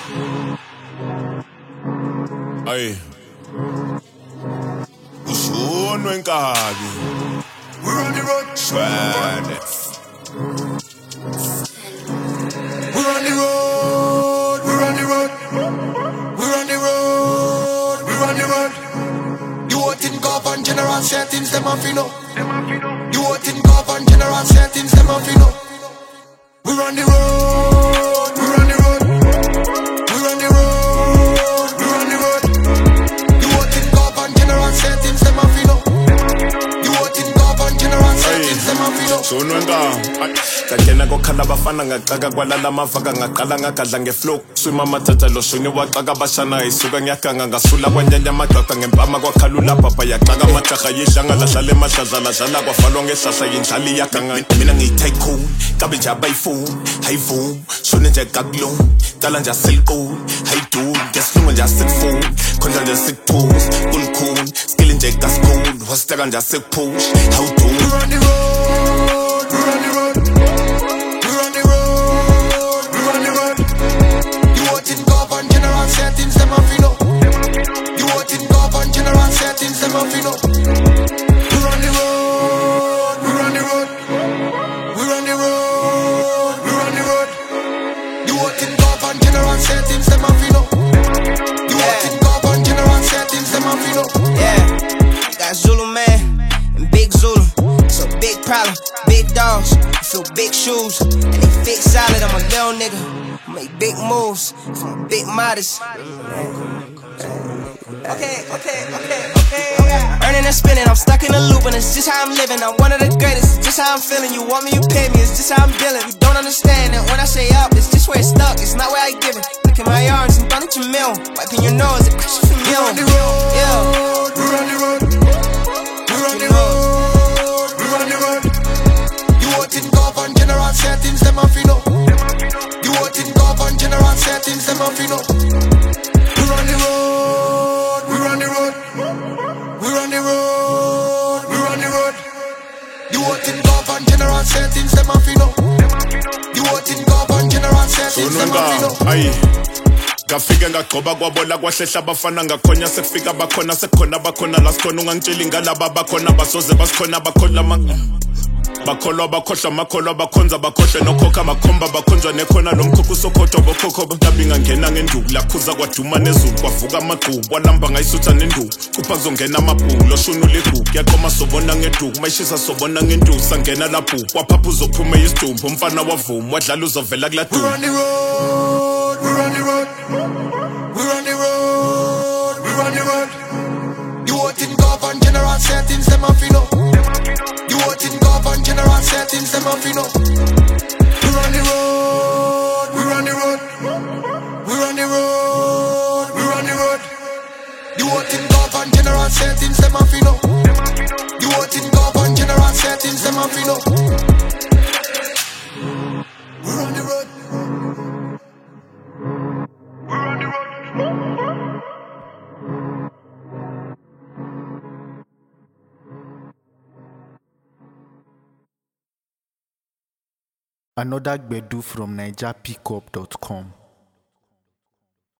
Ay. Ushunwe nkabi. We're on the road. Shwane. We're on the road. We're on the road. We're on the road. We're on the road. You want in govern general settings, them off you know. You want in govern general settings, them off you know. We're on the road. We're on the road. We're on the road. We're on the road. You want in govern general settings, them off you know. You want in govern general settings, them off you know. Ushunwe nkabi. Kagena kokhala bafana ngaqaka kwalala mavaka ngaqala ngagadla ngeflow swima mathatha lo shuni waqaka bashana isuka ngiyaganga ngasula kwanyanya amaqaqa ngempama kwakhalula baba yaqaka amajaha yidlanga lahlale emadlazala dlala kwafalwa ngehlahla yindlali yaganga mina ngiyi-tycoon kabe nje abayi-phone hayi-voom shone nje kakulung cala nje aselcool hayi-dude ngesilungu nje asekufoni khonja nje sikuphuze kulukhuni skili nje kasikhulu wasiteka nje asekuphush hawu-dude. We're on the road. We're on the road. We're on the road. We're on the road. You want in govern general settings, them off you know. You want in govern general settings, them off you know. We're on the road. We're on the road. We're on the road. We're on the road. You want in govern general settings, them off you know. You want in govern general settings, them off you know. Yeah, got Zulu man and Big Zulu. So big problem, big dogs, you feel big shoes, and they fit solid. I'm a little nigga, I make big moves, I'm big modest. Okay. Earning and spinning, I'm stuck in a loop, and it's just how I'm living. I'm one of the greatest, it's just how I'm feeling. You want me, you pay me, it's just how I'm dealing. You don't understand that when I say up, it's just where it's stuck, it's not where I give it. Look at my arms and run at your mill, wiping your nose, it pressure from you. We're on the road. Yeah. We're on the road. We're on the road. We're on the road. You want in govern general settings, them off you know. You want in govern general settings, them off you know. We're on the road. We're on the road. We're on the road. We're on the road. You want in govern general settings, them off you know. You want in govern general settings, them off you know. Ay. Ngafika ngagcoba kwabola kwahlehla abafana ngakhonya sekufika bakhona sekukhona bakhona la sikhona ungangitsheli ngalaba bakhona basoze basikhona bakhola bakholwa bakhohlwa makholwa bakhonza bakhohlwe nokhokha bakhomba bakhonjwa nekhona nomkhokho usokhothwa bokhokho bontabi ngangena ngenduku lakhuza kwaduma nezulu kwavuka amagqubu walamba ngayisutha nenduku kupha kuzongena amabhuku loshunula ibhuku yaqoma sobona ngeduku mayishisa sobona ngenduku sangena lapho waphapha uzophuma isidumbu umfana wavuma wadlala uzovela kula We're on the road. We're on the road. We're on the road. We're on the road. You want in govern general settings, them off you know. You want in govern general settings, them off you know. We're on the road. We're on the road. We're on the road. We're on the road. You want in govern general settings, them off you know. You want in govern general settings, them off you know. We're on the road. We're on the road. Another Gbedu from NigerPickup.com.